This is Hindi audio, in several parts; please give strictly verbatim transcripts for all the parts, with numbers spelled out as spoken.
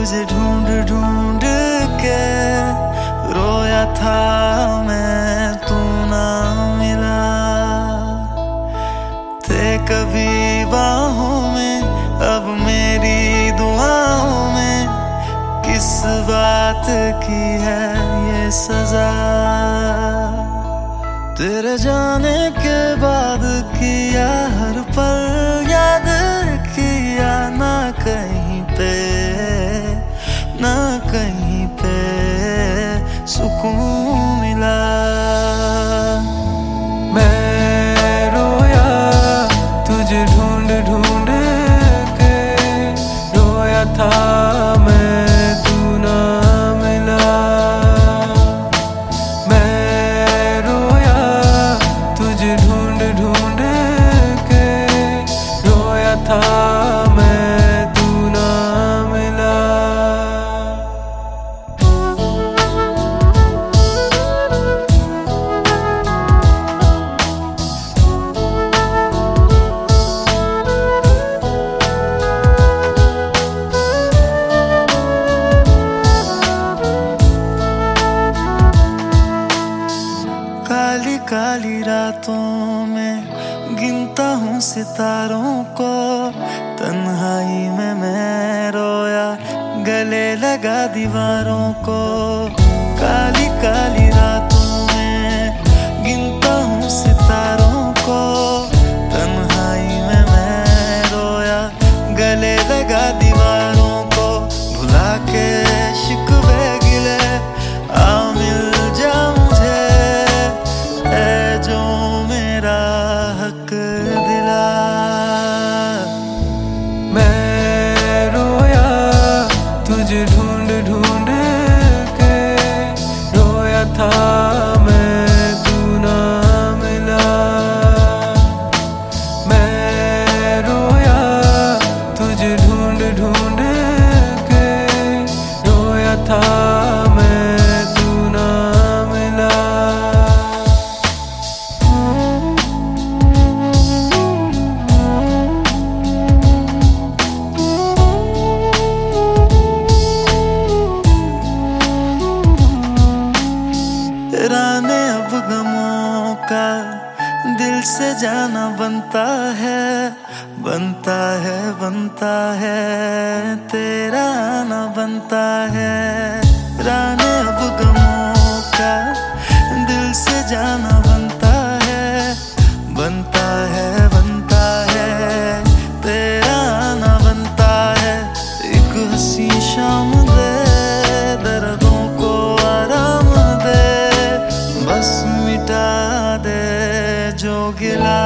तुझे ढूंढ ढूंढ के रोया था मैं, तू ना मिला। थे कभी बाहों में, अब मेरी दुआओं में किस बात की है ये सजा। तेरे जाने के बाद किया हर पल याद किया, ना कहीं पे ना कहीं पे सुकून मिला। मैं रोया तुझे ढूंढ ढूंढ के, रोया था मैं, तू ना मिला। मैं रोया तुझे ढूंढ ढूंढ के, रोया था मैं, तू ना मिला। काली काली रातों में गिनता हूँ सितारों को, तन्हाई में मैं रोया गले लगा दीवारों को। काली काली रातों में गिनता हूँ सितारों को, तन्हाई में मैं रोया गले लगा दीवारों को। भुला के शिकवे गिले आ मिल जा मुझे, है जो मेरा हक दिला। मैं रोया तुझे ढूंढ ढूंढ के, रोया था मैं, तू ना मिला। मैं रोया तुझे ढूंढ ढूंढ के, रोया था मैं, तू ना मिला। राने अब गमों का दिल से जाना बनता है, बनता है बनता है तेरा आना बनता है। राने अब गमों का दिल से जाना बनता है, बनता है बनता है तेरा आना बनता है। एक हंसी शाम दे दर्दों को आराम दे, बस मिटा दे जो गिला।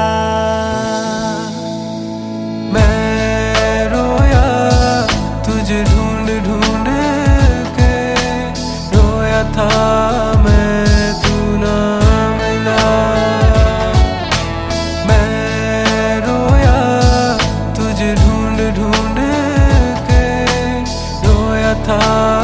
मैं रोया तुझे ढूंढ ढूंढ के, रोया था मैं, तू ना मिला। मैं रोया तुझे ढूंढ ढूंढ के, रोया था